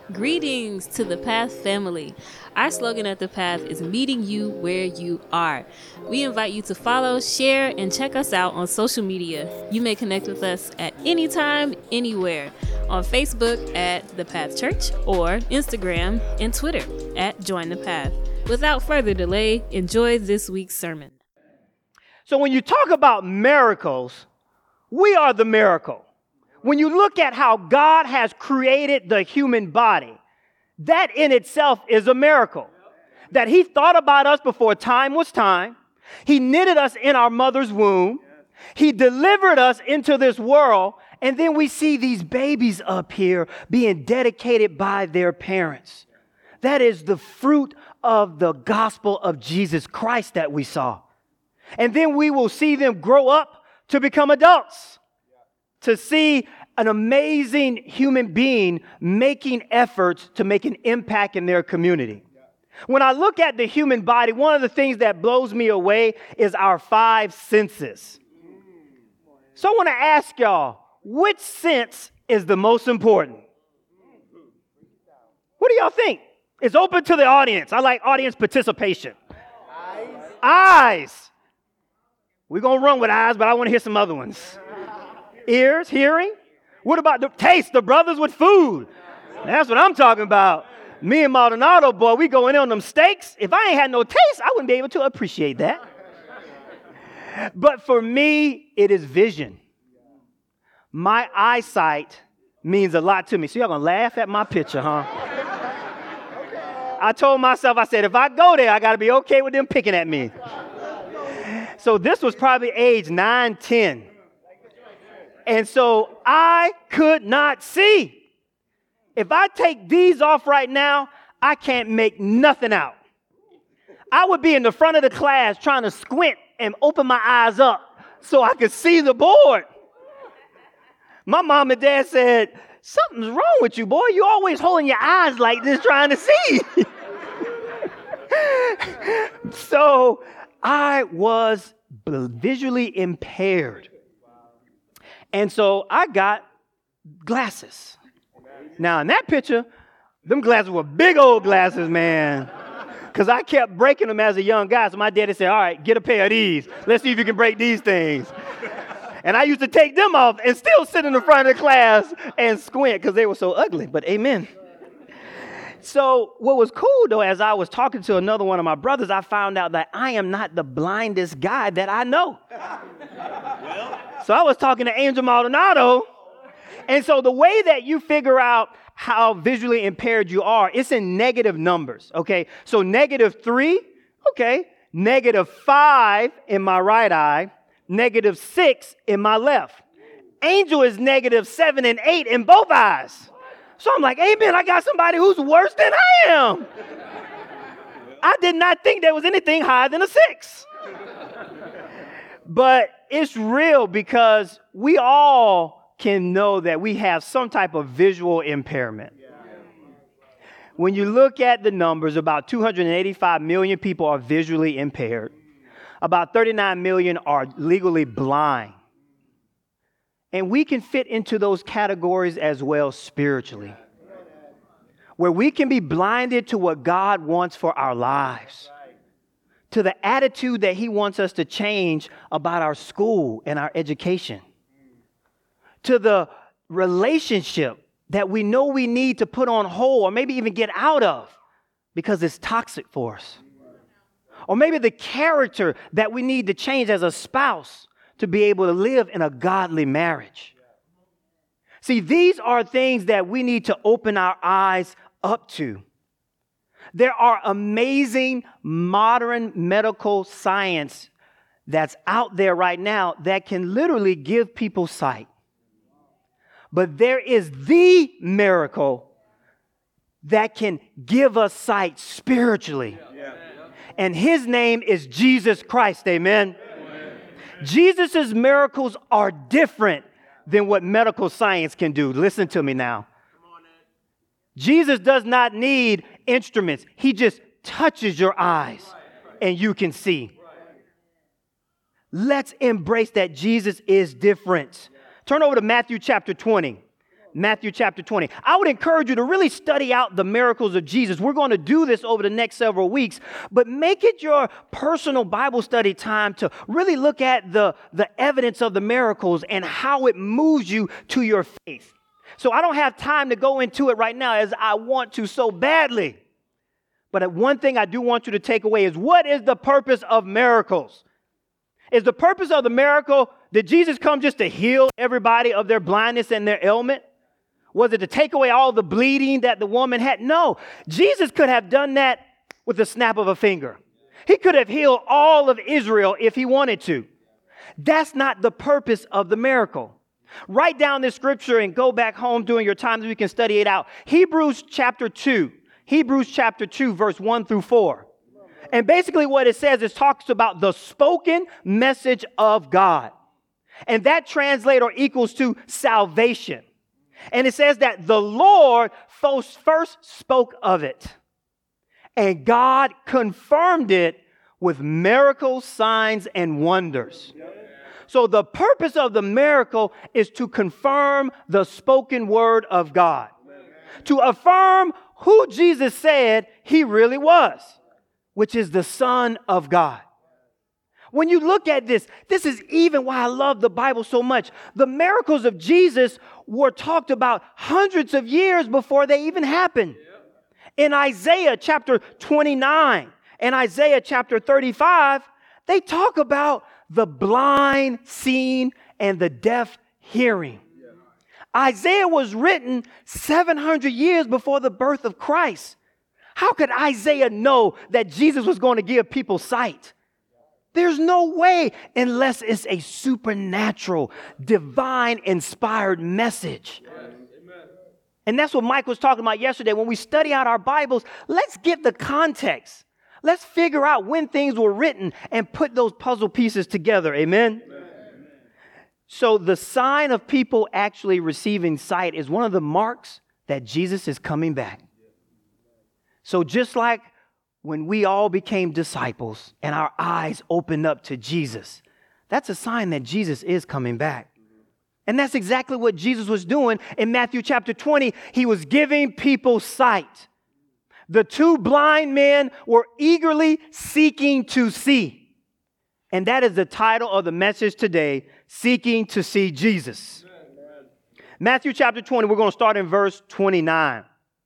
Greetings to the Path family. Our slogan at the Path is meeting you where you are. We invite you to follow, share, and check us out on social media. You may connect with us at any time, anywhere. On Facebook at The Path Church or Instagram and Twitter at Join the Path. Without further delay, enjoy this week's sermon. So when you talk about miracles, we are the miracle. When you look at how God has created the human body, that in itself is a miracle. That He thought about us before time was time. He knitted us in our mother's womb. He delivered us into this world. And then we see these babies up here being dedicated by their parents. That is the fruit of the gospel of Jesus Christ that we saw. And then we will see them grow up to become adults. To see an amazing human being making efforts to make an impact in their community. When I look at the human body, one of the things that blows me away is our 5 senses. So I want to ask y'all, which sense is the most important? What do y'all think? It's open to the audience. I like audience participation. Eyes. We're going to run with eyes, but I want to hear some other ones. Ears, hearing. What about the taste, the brothers with food? That's what I'm talking about. Me and Maldonado, boy, we going in on them steaks. If I ain't had no taste, I wouldn't be able to appreciate that. But for me, it is vision. My eyesight means a lot to me. So y'all going to laugh at my picture, huh? I told myself, I said, if I go there, I got to be okay with them picking at me. So this was probably age 9, 10. And so I could not see. If I take these off right now, I can't make nothing out. I would be in the front of the class trying to squint and open my eyes up so I could see the board. My mom and dad said, something's wrong with you, boy. You always holding your eyes like this trying to see. So I was visually impaired. And so I got glasses. Now, in that picture, them glasses were big old glasses, man. Because I kept breaking them as a young guy. So my daddy said, all right, get a pair of these. Let's see if you can break these things. And I used to take them off and still sit in the front of the class and squint because they were so ugly. But amen. So what was cool, though, as I was talking to another one of my brothers, I found out that I am not the blindest guy that I know. So I was talking to Angel Maldonado. And so the way that you figure out how visually impaired you are, it's in negative numbers, okay? So -3, okay, -5 in my right eye, -6 in my left. Angel is -7 and 8 in both eyes. So I'm like, amen, I got somebody who's worse than I am. I did not think there was anything higher than a 6. But it's real because we all can know that we have some type of visual impairment. When you look at the numbers, about 285 million people are visually impaired. About 39 million are legally blind. And we can fit into those categories as well spiritually, where we can be blinded to what God wants for our lives, to the attitude that He wants us to change about our school and our education, to the relationship that we know we need to put on hold or maybe even get out of because it's toxic for us, or maybe the character that we need to change as a spouse to be able to live in a godly marriage. See, these are things that we need to open our eyes up to. There are amazing modern medical science that's out there right now that can literally give people sight. But there is the miracle that can give us sight spiritually. And His name is Jesus Christ, amen? Jesus' miracles are different than what medical science can do. Listen to me now. Jesus does not need instruments. He just touches your eyes and you can see. Let's embrace that Jesus is different. Turn over to Matthew chapter 20. Matthew chapter 20. I would encourage you to really study out the miracles of Jesus. We're going to do this over the next several weeks, but make it your personal Bible study time to really look at the evidence of the miracles and how it moves you to your faith. So I don't have time to go into it right now as I want to so badly. But one thing I do want you to take away is, what is the purpose of miracles? Is the purpose of the miracle, did Jesus come just to heal everybody of their blindness and their ailment? Was it to take away all the bleeding that the woman had? No. Jesus could have done that with the snap of a finger. He could have healed all of Israel if he wanted to. That's not the purpose of the miracle. Write down this scripture and go back home during your time so we can study it out. Hebrews chapter 2, verse 1 through 4. And basically what it says is talks about the spoken message of God. And that translates or equals to salvation. And it says that the Lord first spoke of it, and God confirmed it with miracles, signs, and wonders. So the purpose of the miracle is to confirm the spoken word of God, to affirm who Jesus said he really was, which is the Son of God. When you look at this is even why I love the Bible so much. The miracles of Jesus were talked about hundreds of years before they even happened. In Isaiah chapter 29 and Isaiah chapter 35, they talk about the blind seeing and the deaf hearing. Isaiah was written 700 years before the birth of Christ. How could Isaiah know that Jesus was going to give people sight? There's no way unless it's a supernatural, divine, inspired message. And that's what Mike was talking about yesterday. When we study out our Bibles, let's get the context. Let's figure out when things were written and put those puzzle pieces together. Amen? So the sign of people actually receiving sight is one of the marks that Jesus is coming back. So just like when we all became disciples and our eyes opened up to Jesus, that's a sign that Jesus is coming back. And that's exactly what Jesus was doing in Matthew chapter 20. He was giving people sight. The two blind men were eagerly seeking to see. And that is the title of the message today, Seeking to See Jesus. Matthew chapter 20, we're going to start in verse 29.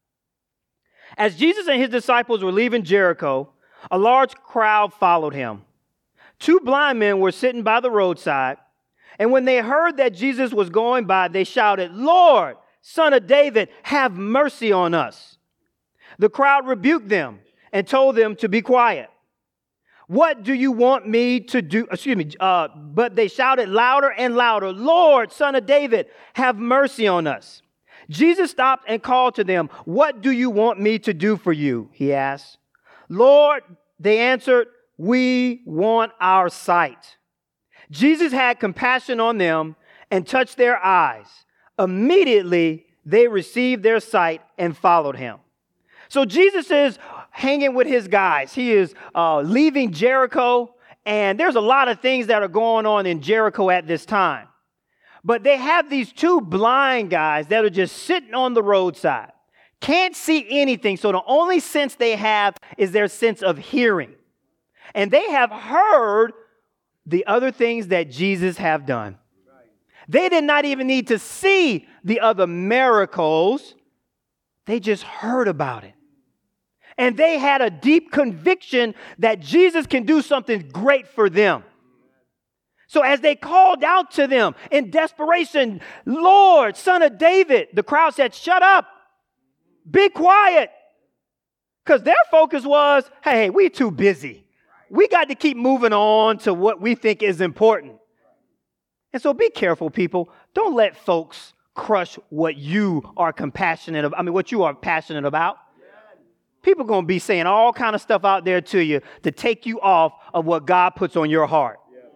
As Jesus and his disciples were leaving Jericho, a large crowd followed him. Two blind men were sitting by the roadside, and when they heard that Jesus was going by, they shouted, "Lord, Son of David, have mercy on us." The crowd rebuked them and told them to be quiet. "What do you want me to do?" But they shouted louder and louder, "Lord, Son of David, have mercy on us." Jesus stopped and called to them. "What do you want me to do for you?" he asked. "Lord," they answered, "we want our sight." Jesus had compassion on them and touched their eyes. Immediately, they received their sight and followed him. So Jesus is hanging with his guys. He is leaving Jericho, and there's a lot of things that are going on in Jericho at this time. But they have these two blind guys that are just sitting on the roadside. Can't see anything, so the only sense they have is their sense of hearing. And they have heard the other things that Jesus have done. They did not even need to see the other miracles. They just heard about it. And they had a deep conviction that Jesus can do something great for them. So as they called out to them in desperation, "Lord, Son of David," the crowd said, "Shut up, be quiet." Because their focus was, hey, we too busy. We got to keep moving on to what we think is important. And so be careful, people. Don't let folks crush what you are compassionate about. What you are passionate about. People are going to be saying all kind of stuff out there to you to take you off of what God puts on your heart.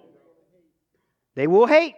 They will hate.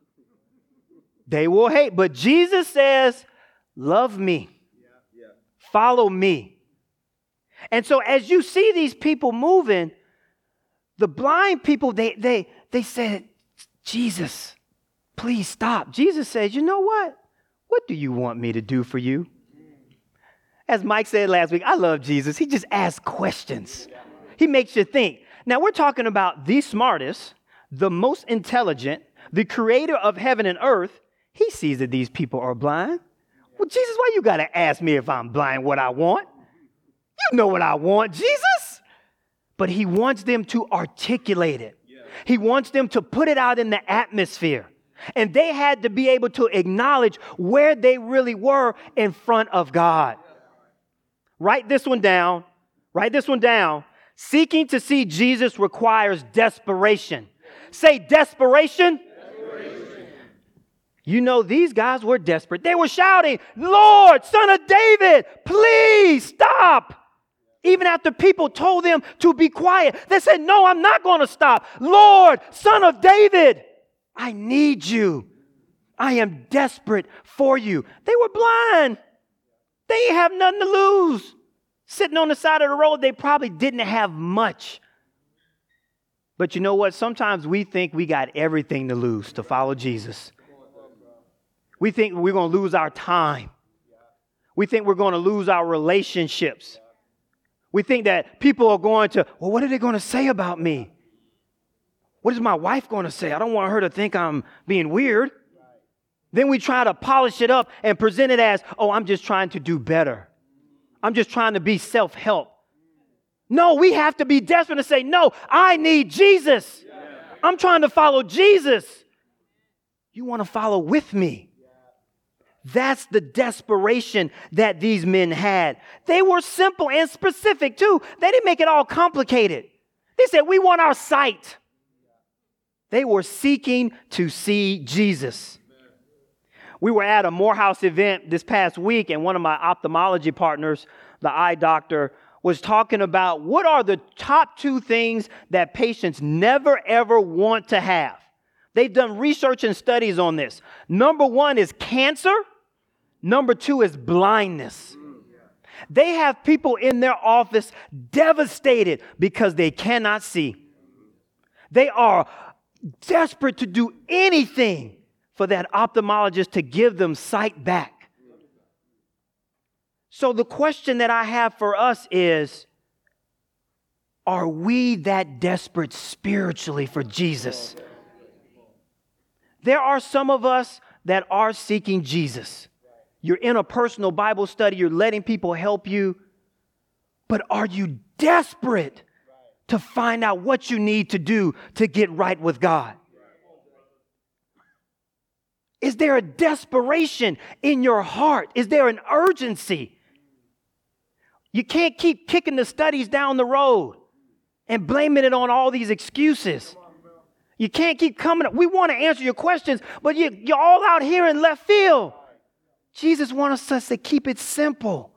They will hate. But Jesus says, love me. Follow me. And so as you see these people moving, the blind people, they said, "Jesus, please stop." Jesus says, "You know what? what do you want me to do for you? As Mike said last week, I love Jesus. He just asks questions. He makes you think. Now, we're talking about the smartest, the most intelligent, the creator of heaven and earth. He sees that these people are blind. Well, Jesus, why you got to ask me if I'm blind what I want? You know what I want, Jesus. But he wants them to articulate it. He wants them to put it out in the atmosphere. And they had to be able to acknowledge where they really were in front of God. Write this one down. Write this one down. Seeking to see Jesus requires desperation. Say desperation. You know, these guys were desperate. They were shouting, Lord, Son of David, please stop. Even after people told them to be quiet, they said, no, I'm not going to stop. Lord, Son of David, I need you. I am desperate for you. They were blind. They didn't have nothing to lose. Sitting on the side of the road, they probably didn't have much. But you know what? Sometimes we think we got everything to lose to follow Jesus. We think we're going to lose our time. We think we're going to lose our relationships. We think that people are going to, well, what are they going to say about me? What is my wife going to say? I don't want her to think I'm being weird. Then we try to polish it up and present it as, oh, I'm just trying to do better. I'm just trying to be self-help. No, we have to be desperate to say, no, I need Jesus. I'm trying to follow Jesus. You want to follow with me? That's the desperation that these men had. They were simple and specific too. They didn't make it all complicated. They said, we want our sight. They were seeking to see Jesus. We were at a Morehouse event this past week, and one of my ophthalmology partners, the eye doctor, was talking about what are the top 2 things that patients never, ever want to have. They've done research and studies on this. Number 1 is cancer. Number 2 is blindness. They have people in their office devastated because they cannot see. They are desperate to do anything for that ophthalmologist to give them sight back. So the question that I have for us is, are we that desperate spiritually for Jesus? There are some of us that are seeking Jesus. You're in a personal Bible study. You're letting people help you. But are you desperate to find out what you need to do to get right with God? Is there a desperation in your heart? Is there an urgency? You can't keep kicking the studies down the road and blaming it on all these excuses. You can't keep coming up. We want to answer your questions, but you're all out here in left field. Jesus wants us to keep it simple.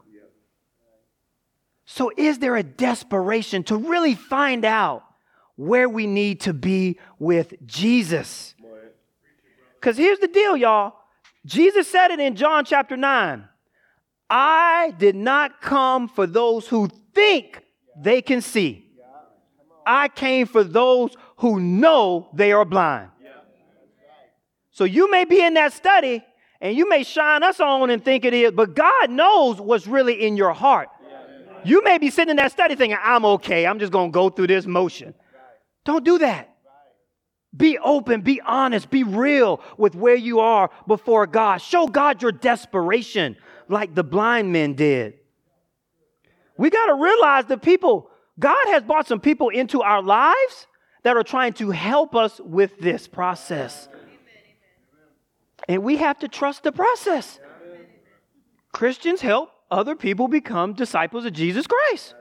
So is there a desperation to really find out where we need to be with Jesus? Because here's the deal, y'all. Jesus said it in John chapter 9. I did not come for those who think they can see. I came for those who know they are blind. So you may be in that study and you may shine us on and think it is, but God knows what's really in your heart. You may be sitting in that study thinking, I'm okay. I'm just going to go through this motion. Don't do that. Be open, be honest, be real with where you are before God. Show God your desperation like the blind men did. We got to realize that God has brought some people into our lives that are trying to help us with this process. And we have to trust the process. Christians help other people become disciples of Jesus Christ.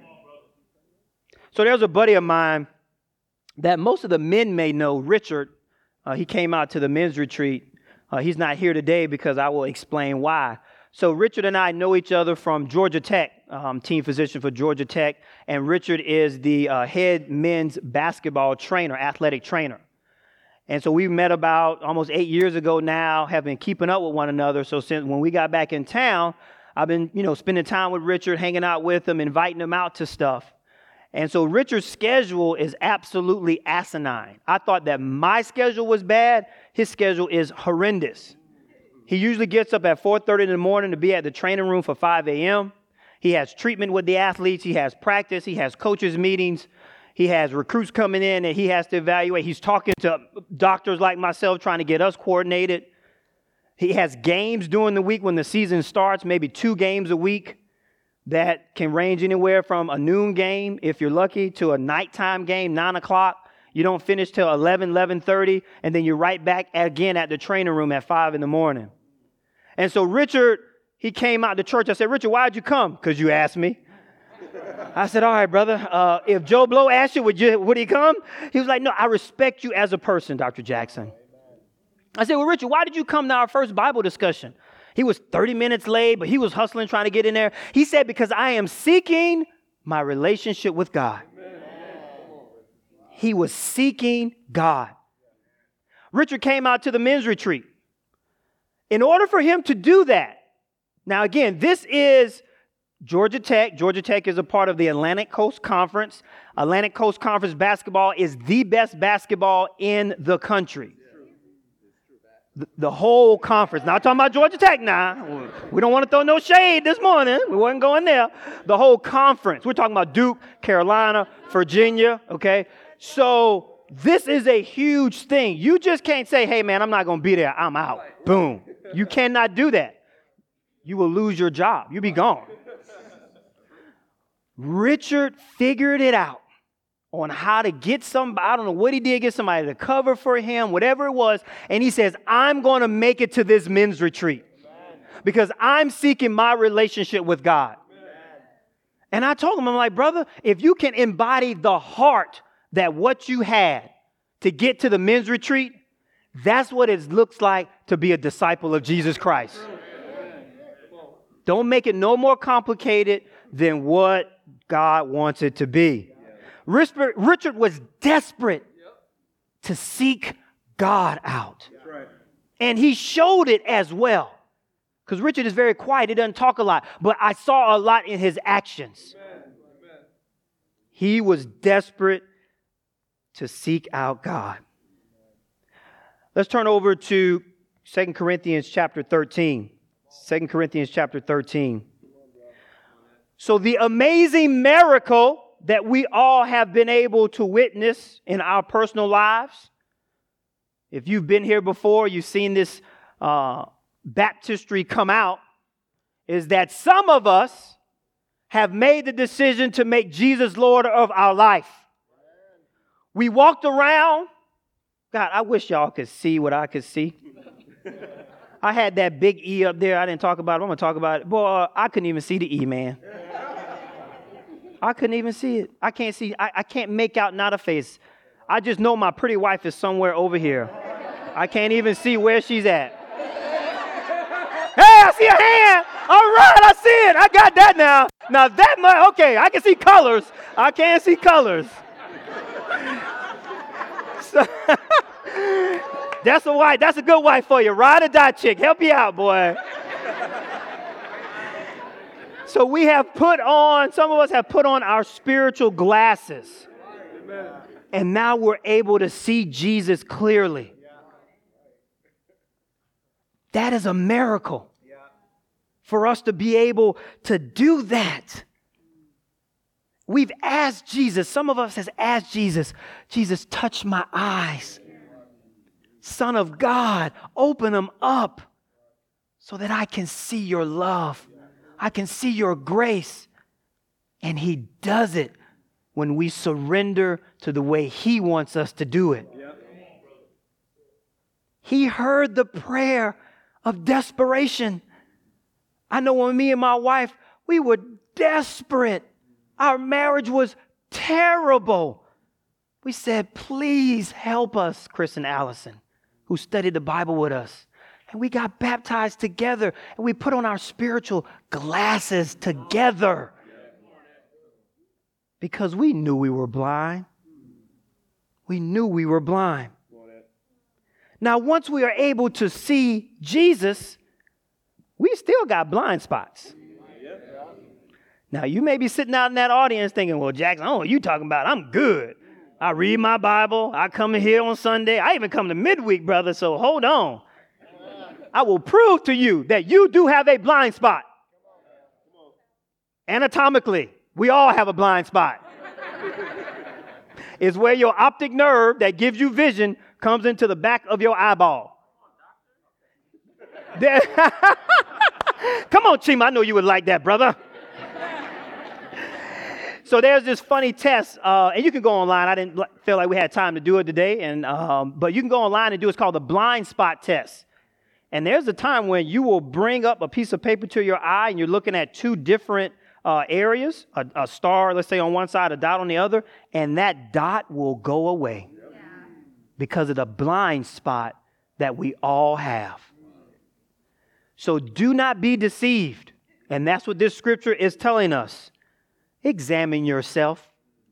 So there's a buddy of mine that most of the men may know, Richard. He came out to the men's retreat. He's not here today because I will explain why. So Richard and I know each other from Georgia Tech, team physician for Georgia Tech. And Richard is the head men's basketball trainer, athletic trainer. And so we met about almost 8 years ago now, have been keeping up with one another. So since when we got back in town, I've been, spending time with Richard, hanging out with him, inviting him out to stuff. And so Richard's schedule is absolutely asinine. I thought that my schedule was bad. His schedule is horrendous. He usually gets up at 4:30 in the morning to be at the training room for 5 a.m. He has treatment with the athletes. He has practice. He has coaches meetings. He has recruits coming in that he has to evaluate. He's talking to doctors like myself, trying to get us coordinated. He has games during the week when the season starts, maybe 2 games a week that can range anywhere from a noon game, if you're lucky, to a nighttime game, 9 o'clock. You don't finish till 11:30, and then you're right back again at the training room at 5 in the morning. And so Richard, he came out to church. I said, Richard, why'd you come? Because you asked me. I said, all right, brother, if Joe Blow asked you, would he come? He was like, no, I respect you as a person, Dr. Jackson. I said, well, Richard, why did you come to our first Bible discussion? He was 30 minutes late, but he was hustling, trying to get in there. He said, because I am seeking my relationship with God. He was seeking God. Richard came out to the men's retreat. In order for him to do that, now again, this is Georgia Tech. Georgia Tech is a part of the Atlantic Coast Conference. Atlantic Coast Conference basketball is the best basketball in the country. The whole conference. Not talking about Georgia Tech now. We don't want to throw no shade this morning. We wasn't going there. The whole conference. We're talking about Duke, Carolina, Virginia, okay? So this is a huge thing. You just can't say, hey, man, I'm not going to be there. I'm out. Boom. You cannot do that. You will lose your job. You'll be gone. Richard figured it out on how to get somebody, I don't know what he did, get somebody to cover for him, whatever it was. And he says, I'm going to make it to this men's retreat because I'm seeking my relationship with God. And I told him, I'm like, brother, if you can embody the heart that what you had to get to the men's retreat, that's what it looks like to be a disciple of Jesus Christ. Don't make it no more complicated than what God wants it to be. Richard was desperate to seek God out. And he showed it as well. Because Richard is very quiet. He doesn't talk a lot. But I saw a lot in his actions. He was desperate to seek out God. Let's turn over to 2 Corinthians chapter 13. 2 Corinthians chapter 13. So the amazing miracle that we all have been able to witness in our personal lives. If you've been here before, you've seen this baptistry come out, is that some of us have made the decision to make Jesus Lord of our life. We walked around. God, I wish y'all could see what I could see. I had that big E up there. I didn't talk about it. I'm going to talk about it. Boy, I couldn't even see the E, man. I couldn't even see it. I can't see. I can't make out not a face. I just know my pretty wife is somewhere over here. I can't even see where she's at. Hey, I see a hand. All right, I see it. I got that now. Now that much, okay, I can see colors. I can't see colors. So, that's a wife. That's a good wife for you. Ride or die chick. Help you out, boy. So we have put on, some of us have put on our spiritual glasses. Amen. And now we're able to see Jesus clearly. That is a miracle. For us to be able to do that. We've asked Jesus, some of us has asked Jesus, Jesus, touch my eyes. Son of God, open them up so that I can see your love. I can see your grace. And he does it when we surrender to the way he wants us to do it. He heard the prayer of desperation. I know when me and my wife, we were desperate. Our marriage was terrible. We said, please help us, Chris and Allison, who studied the Bible with us. And we got baptized together, and we put on our spiritual glasses together because we knew we were blind. We knew we were blind. Now, once we are able to see Jesus, we still got blind spots. Now, you may be sitting out in that audience thinking, well, Jackson, I don't know what you're talking about. I'm good. I read my Bible. I come in here on Sunday. I even come to midweek, brother, so hold on. I will prove to you that you do have a blind spot. Anatomically, we all have a blind spot. It's where your optic nerve that gives you vision comes into the back of your eyeball. Come on, Chima, I know you would like that, brother. So there's this funny test, and you can go online. I didn't feel like we had time to do it today, but you can go online and do it. It's called the blind spot test. And there's a time when you will bring up a piece of paper to your eye, and you're looking at two different areas, a star, let's say on one side, a dot on the other, and that dot will go away because of the blind spot that we all have. So do not be deceived. And that's what this scripture is telling us. Examine yourself.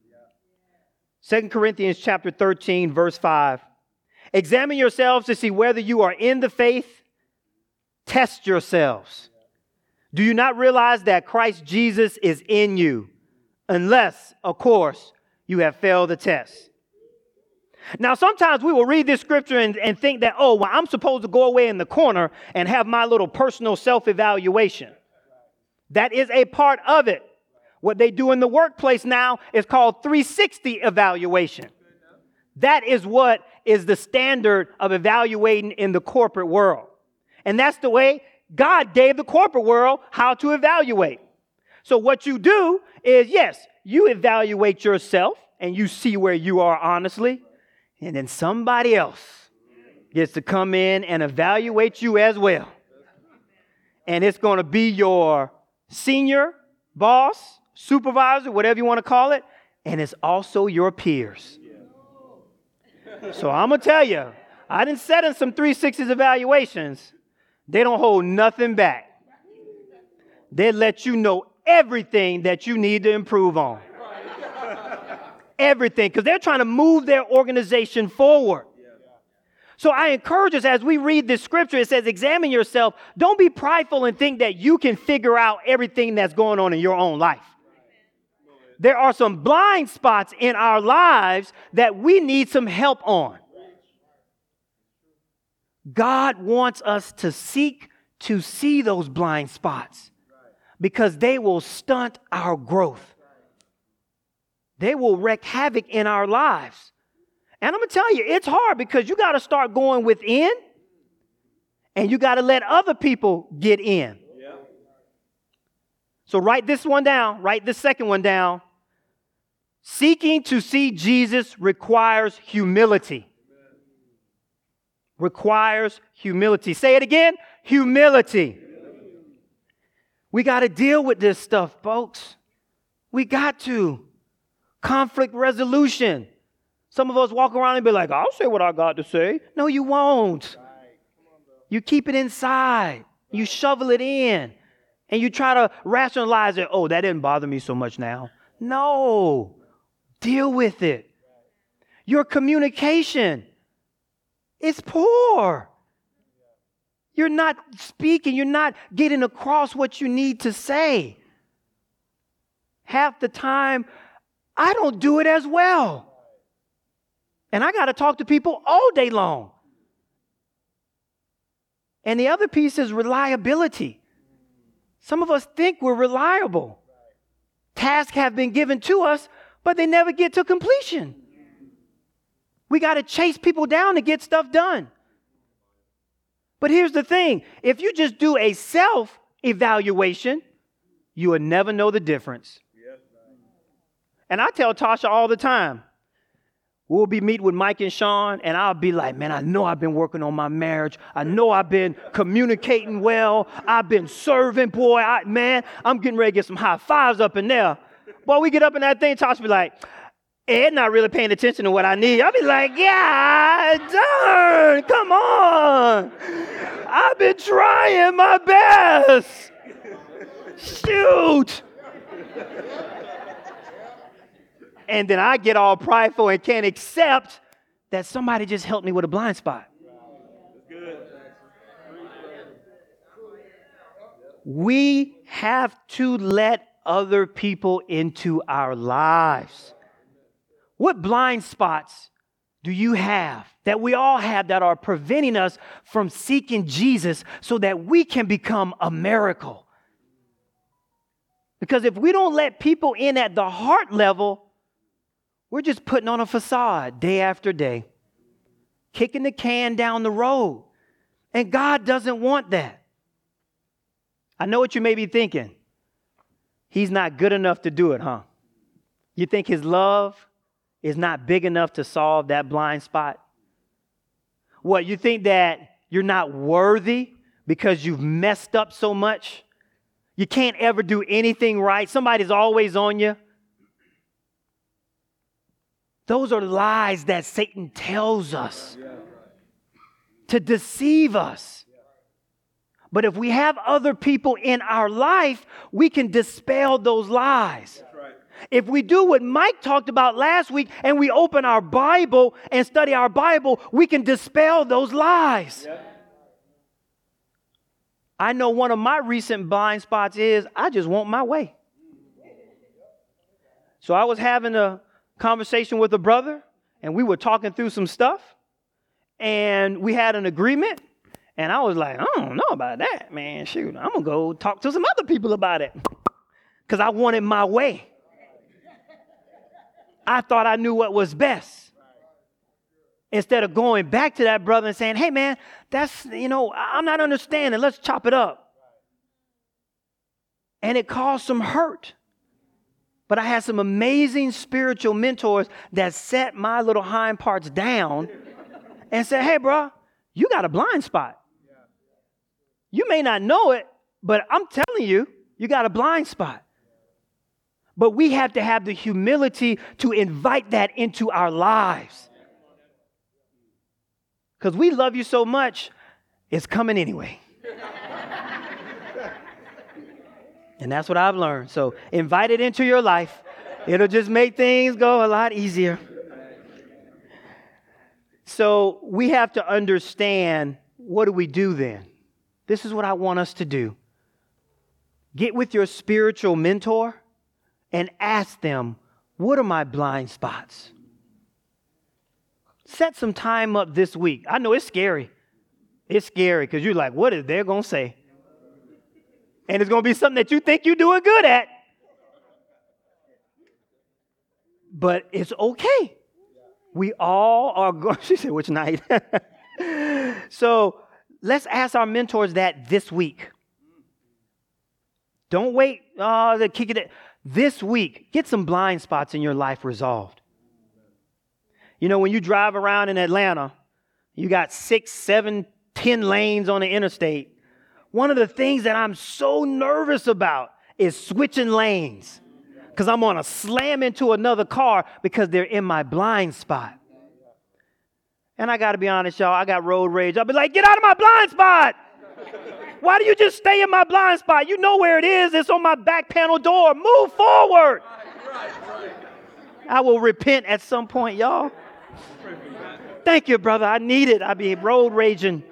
2 Corinthians chapter 13, verse 5. Examine yourselves to see whether you are in the faith. Test yourselves. Do you not realize that Christ Jesus is in you? Unless, of course, you have failed the test. Now, sometimes we will read this scripture and think that, oh, well, I'm supposed to go away in the corner and have my little personal self-evaluation. That is a part of it. What they do in the workplace now is called 360 evaluation. That is what is the standard of evaluating in the corporate world. And that's the way God gave the corporate world how to evaluate. So what you do is, yes, you evaluate yourself and you see where you are honestly. And then somebody else gets to come in and evaluate you as well. And it's going to be your senior boss, supervisor, whatever you want to call it. And it's also your peers. So I'm going to tell you, I done sat in some 360s evaluations. They don't hold nothing back. They let you know everything that you need to improve on. Everything, because they're trying to move their organization forward. So I encourage us as we read this scripture, it says, examine yourself. Don't be prideful and think that you can figure out everything that's going on in your own life. There are some blind spots in our lives that we need some help on. God wants us to seek to see those blind spots because they will stunt our growth. They will wreak havoc in our lives. And I'm going to tell you, it's hard because you got to start going within and you got to let other people get in. Yeah. So write this one down. Write this second one down. Seeking to see Jesus requires humility. Requires humility. Say it again. Humility. We got to deal with this stuff, folks. We got to. Conflict resolution. Some of us walk around and be like, I'll say what I got to say. No, you won't. You keep it inside. You shovel it in. And you try to rationalize it. Oh, that didn't bother me so much now. No. Deal with it. Your communication is poor. You're not speaking. You're not getting across what you need to say. Half the time, I don't do it as well. And I got to talk to people all day long. And the other piece is reliability. Some of us think we're reliable. Tasks have been given to us, but they never get to completion. We got to chase people down to get stuff done. But here's the thing. If you just do a self-evaluation, you will never know the difference. And I tell Tasha all the time, we'll be meeting with Mike and Sean, and I'll be like, man, I know I've been working on my marriage. I know I've been communicating well. I've been serving, boy. I'm getting ready to get some high fives up in there. Boy, we get up in that thing, Tasha be like, Ed not really paying attention to what I need. I'll be like, yeah, darn, come on. I've been trying my best. Shoot. And then I get all prideful and can't accept that somebody just helped me with a blind spot. We have to let other people into our lives. What blind spots do you have, that we all have, that are preventing us from seeking Jesus so that we can become a miracle? Because if we don't let people in at the heart level, we're just putting on a facade day after day, kicking the can down the road. And God doesn't want that. I know what you may be thinking. He's not good enough to do it, huh? You think his love is not big enough to solve that blind spot? What, you think that you're not worthy because you've messed up so much? You can't ever do anything right. Somebody's always on you. Those are lies that Satan tells us to deceive us. But if we have other people in our life, we can dispel those lies. If we do what Mike talked about last week and we open our Bible and study our Bible, we can dispel those lies. Yeah. I know one of my recent blind spots is I just want my way. So I was having a conversation with a brother and we were talking through some stuff and we had an agreement and I was like, I don't know about that, man. Shoot, I'm going to go talk to some other people about it because I wanted my way. I thought I knew what was best. Instead of going back to that brother and saying, hey, man, that's, I'm not understanding. Let's chop it up. And it caused some hurt. But I had some amazing spiritual mentors that set my little hind parts down and said, hey, bro, you got a blind spot. You may not know it, but I'm telling you, you got a blind spot. But we have to have the humility to invite that into our lives. Because we love you so much, it's coming anyway. And that's what I've learned. So invite it into your life. It'll just make things go a lot easier. So we have to understand, what do we do then? This is what I want us to do. Get with your spiritual mentor and ask them, what are my blind spots? Set some time up this week. I know it's scary. It's scary because you're like, what is they going to say? And it's going to be something that you think you're doing good at. But it's okay. We all are going. She said, which night? So let's ask our mentors that this week. Don't wait to kick it. This week, get some blind spots in your life resolved. When you drive around in Atlanta, you got 6, 7, 10 lanes on the interstate. One of the things that I'm so nervous about is switching lanes because I'm going to slam into another car because they're in my blind spot. And I got to be honest, y'all, I got road rage. I'll be like, get out of my blind spot. Why do you just stay in my blind spot? You know where it is. It's on my back panel door. Move forward. Right. I will repent at some point, y'all. Thank you, brother. I need it. I be road raging.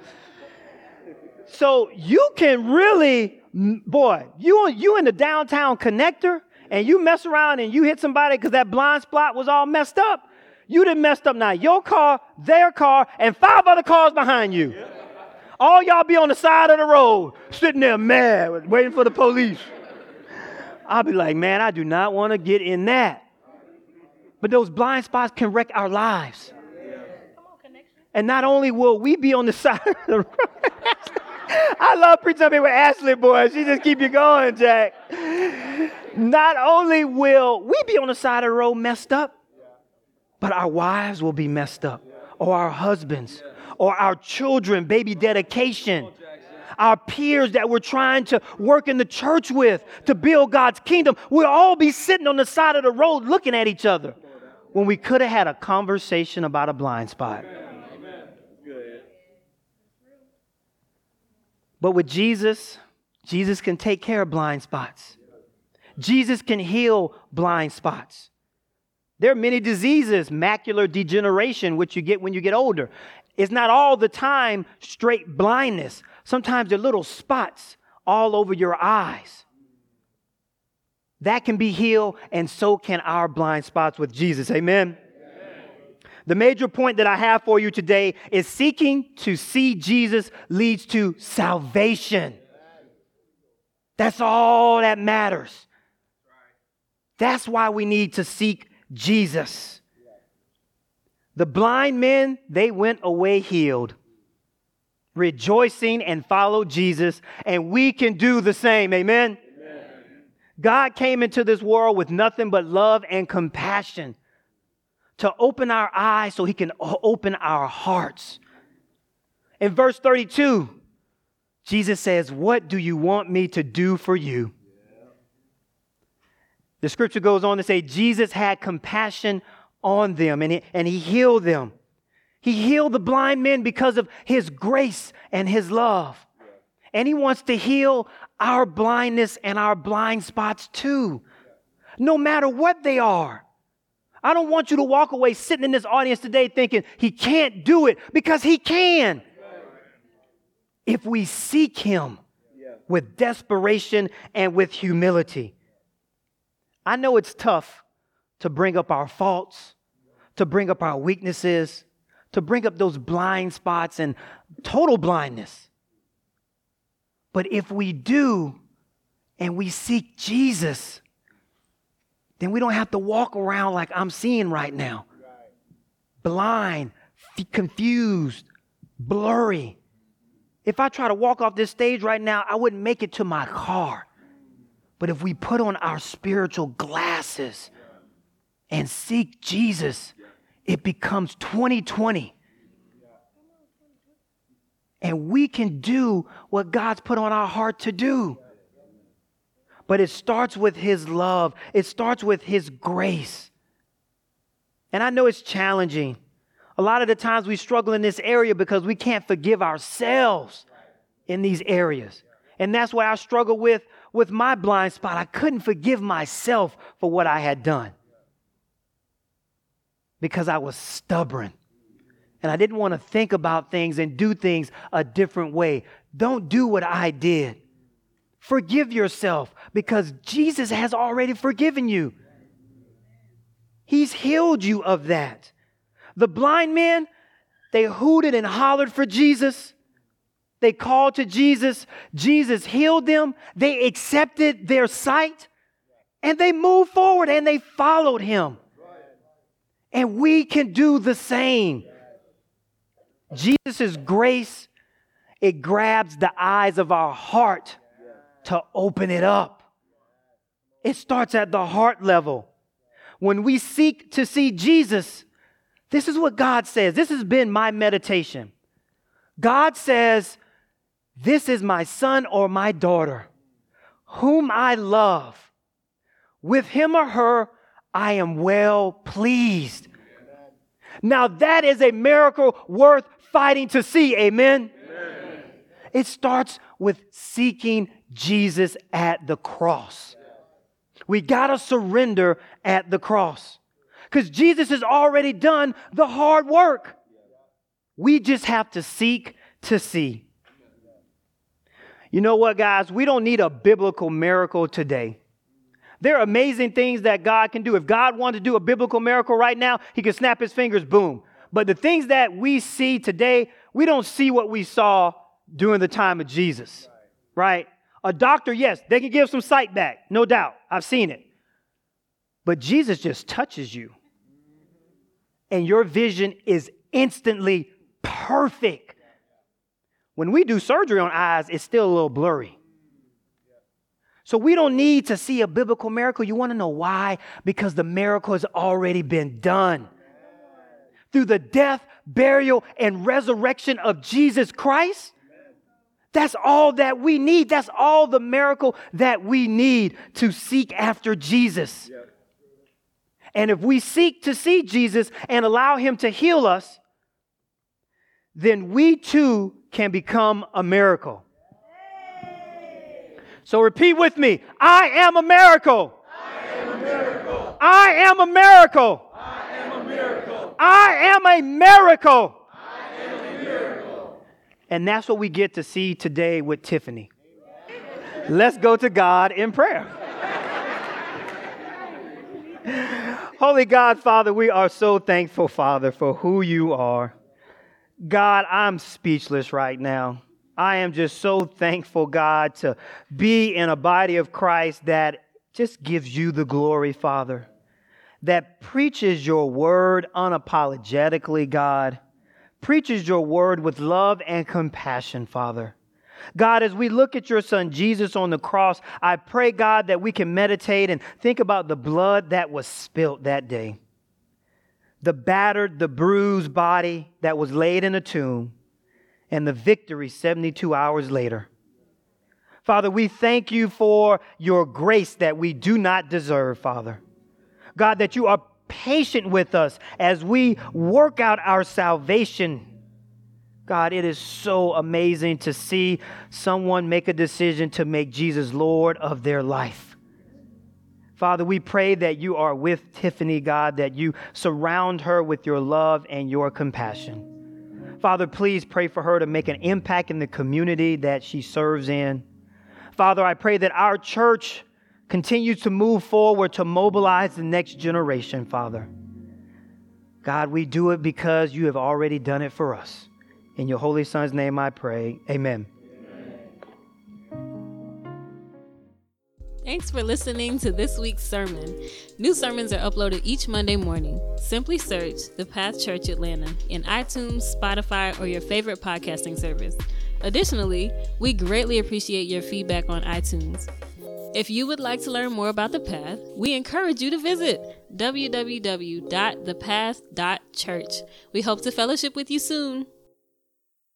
So you can really, you in the downtown connector and you mess around and you hit somebody because that blind spot was all messed up. You done messed up now. Your car, their car, and 5 other cars behind you. Yeah. All y'all be on the side of the road, sitting there mad, waiting for the police. I'll be like, man, I do not want to get in that. But those blind spots can wreck our lives. And not only will we be on the side of the road. I love preaching up here with Ashley, boy. She just keep you going, Jack. Not only will we be on the side of the road messed up, but our wives will be messed up, or our husbands, or our children, baby dedication, our peers that we're trying to work in the church with to build God's kingdom. We'll all be sitting on the side of the road looking at each other when we could have had a conversation about a blind spot. But with Jesus, Jesus can take care of blind spots. Jesus can heal blind spots. There are many diseases, macular degeneration, which you get when you get older. It's not all the time straight blindness. Sometimes there are little spots all over your eyes. That can be healed, and so can our blind spots with Jesus. Amen? Amen. The major point that I have for you today is seeking to see Jesus leads to salvation. That's all that matters. That's why we need to seek Jesus. The blind men, they went away healed, rejoicing and followed Jesus, and we can do the same. Amen? Amen. God came into this world with nothing but love and compassion to open our eyes so he can open our hearts. In verse 32, Jesus says, "What do you want me to do for you?" The scripture goes on to say Jesus had compassion on them and he healed them. He healed the blind men because of his grace and his love. And he wants to heal our blindness and our blind spots too, no matter what they are. I don't want you to walk away sitting in this audience today thinking he can't do it, because he can. If we seek him with desperation and with humility. I know it's tough to bring up our faults, to bring up our weaknesses, to bring up those blind spots and total blindness. But if we do and we seek Jesus, then we don't have to walk around like I'm seeing right now. Blind, confused, blurry. If I try to walk off this stage right now, I wouldn't make it to my car. But if we put on our spiritual glasses and seek Jesus, it becomes 2020. And we can do what God's put on our heart to do. But it starts with his love. It starts with his grace. And I know it's challenging. A lot of the times we struggle in this area because we can't forgive ourselves in these areas. And that's what I struggle with my blind spot. I couldn't forgive myself for what I had done because I was stubborn. And I didn't want to think about things and do things a different way. Don't do what I did. Forgive yourself because Jesus has already forgiven you. He's healed you of that. The blind men, they hooted and hollered for Jesus. They called to Jesus. Jesus healed them. They accepted their sight and they moved forward and they followed him. And we can do the same. Jesus' grace, it grabs the eyes of our heart to open it up. It starts at the heart level. When we seek to see Jesus, this is what God says. This has been my meditation. God says, "This is my son or my daughter, whom I love. With him or her, I am well pleased." Now that is a miracle worth fighting to see. Amen? Amen. It starts with seeking Jesus at the cross. We got to surrender at the cross because Jesus has already done the hard work. We just have to seek to see. You know what, guys? We don't need a biblical miracle today. There are amazing things that God can do. If God wanted to do a biblical miracle right now, he could snap his fingers, boom. But the things that we see today, we don't see what we saw during the time of Jesus, right? A doctor, yes, they can give some sight back, no doubt. I've seen it. But Jesus just touches you, and your vision is instantly perfect. When we do surgery on eyes, it's still a little blurry. So we don't need to see a biblical miracle. You want to know why? Because the miracle has already been done. Through the death, burial, and resurrection of Jesus Christ. That's all that we need. That's all the miracle that we need to seek after Jesus. And if we seek to see Jesus and allow him to heal us, then we too can become a miracle. So repeat with me. I am a miracle. I am a miracle. I am a miracle. I am a miracle. I am a miracle. I am a miracle. And that's what we get to see today with Tiffany. Let's go to God in prayer. Holy God, Father, we are so thankful, Father, for who you are. God, I'm speechless right now. I am just so thankful, God, to be in a body of Christ that just gives you the glory, Father, that preaches your word unapologetically, God, preaches your word with love and compassion, Father. God, as we look at your son Jesus on the cross, I pray, God, that we can meditate and think about the blood that was spilt that day, the battered, the bruised body that was laid in a tomb, and the victory 72 hours later. Father, we thank you for your grace that we do not deserve, Father. God, that you are patient with us as we work out our salvation. God, it is so amazing to see someone make a decision to make Jesus Lord of their life. Father, we pray that you are with Tiffany, God, that you surround her with your love and your compassion. Father, please pray for her to make an impact in the community that she serves in. Father, I pray that our church continues to move forward to mobilize the next generation, Father. God, we do it because you have already done it for us. In your holy Son's name I pray. Amen. Thanks for listening to this week's sermon. New sermons are uploaded each Monday morning. Simply search The Path Church Atlanta in iTunes, Spotify, or your favorite podcasting service. Additionally, we greatly appreciate your feedback on iTunes. If you would like to learn more about The Path, we encourage you to visit www.thepath.church. We hope to fellowship with you soon.